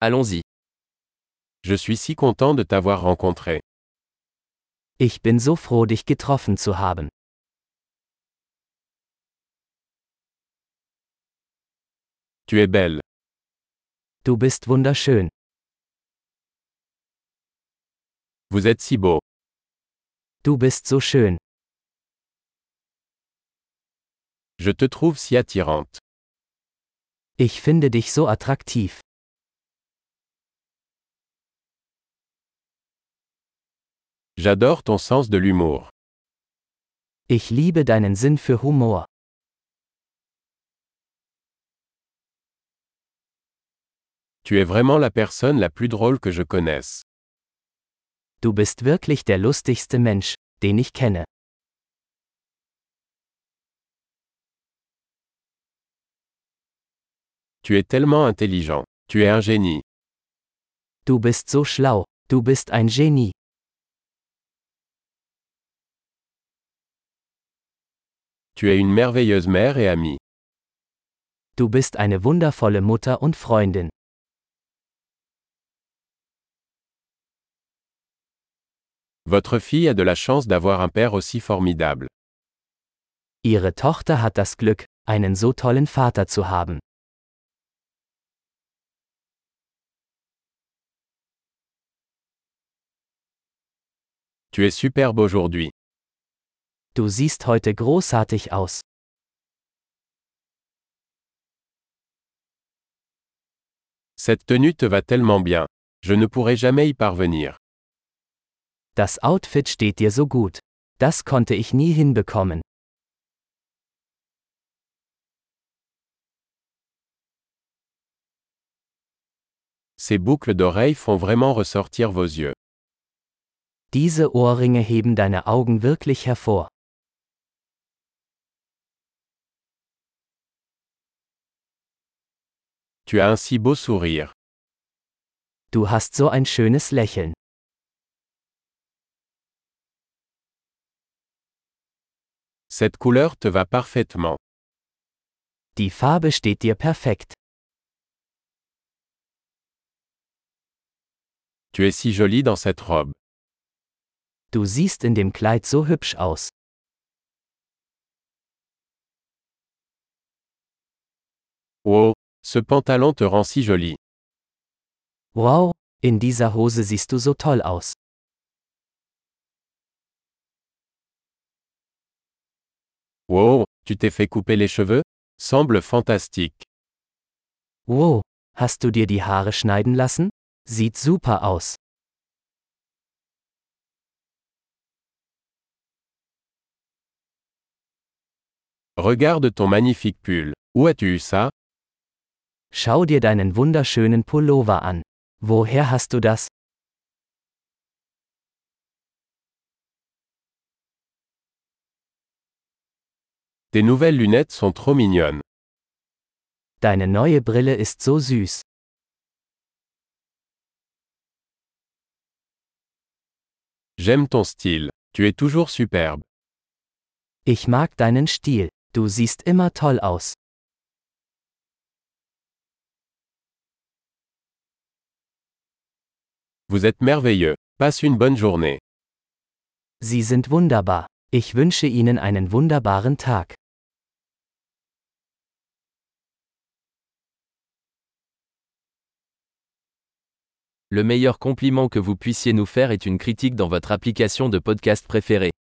Allons-y. Je suis si content de t'avoir rencontré. Ich bin so froh, dich getroffen zu haben. Tu es belle. Du bist wunderschön. Vous êtes si beau. Du bist so schön. Je te trouve si attirante. Ich finde dich so attraktiv. J'adore ton sens de l'humour. Ich liebe deinen Sinn für Humor. Tu es vraiment la personne la plus drôle que je connaisse. Du bist wirklich der lustigste Mensch, den ich kenne. Tu es tellement intelligent. Tu es un génie. Du bist so schlau. Du bist ein Genie. Tu es une merveilleuse mère et amie. Du bist eine wundervolle Mutter und Freundin. Votre fille a de la chance d'avoir un père aussi formidable. Ihre Tochter hat das Glück, einen so tollen Vater zu haben. Tu es superbe aujourd'hui. Du siehst heute großartig aus. Cette tenue te va tellement bien. Je ne pourrai jamais y parvenir. Das Outfit steht dir so gut. Das konnte ich nie hinbekommen. Ces boucles d'oreilles font vraiment ressortir vos yeux. Diese Ohrringe heben deine Augen wirklich hervor. Tu as un si beau sourire. Du hast so ein schönes Lächeln. Cette couleur te va parfaitement. Die Farbe steht dir perfekt. Tu es si jolie dans cette robe. Du siehst in dem Kleid so hübsch aus. Oh, ce pantalon te rend si jolie. Wow, in dieser Hose siehst du so toll aus. Wow, tu t'es fait couper les cheveux? Semble fantastique. Wow, hast du dir die Haare schneiden lassen? Sieht super aus. Regarde ton magnifique pull. Où as-tu eu ça? Schau dir deinen wunderschönen Pullover an. Woher hast du das? Tes nouvelles lunettes sont trop mignonnes. Deine neue Brille ist so süß. J'aime ton style. Tu es toujours superbe. Ich mag deinen Stil. Du siehst immer toll aus. Vous êtes merveilleux. Passe une bonne journée. Sie sind wunderbar. Ich wünsche Ihnen einen wunderbaren Tag. Le meilleur compliment que vous puissiez nous faire est une critique dans votre application de podcast préférée.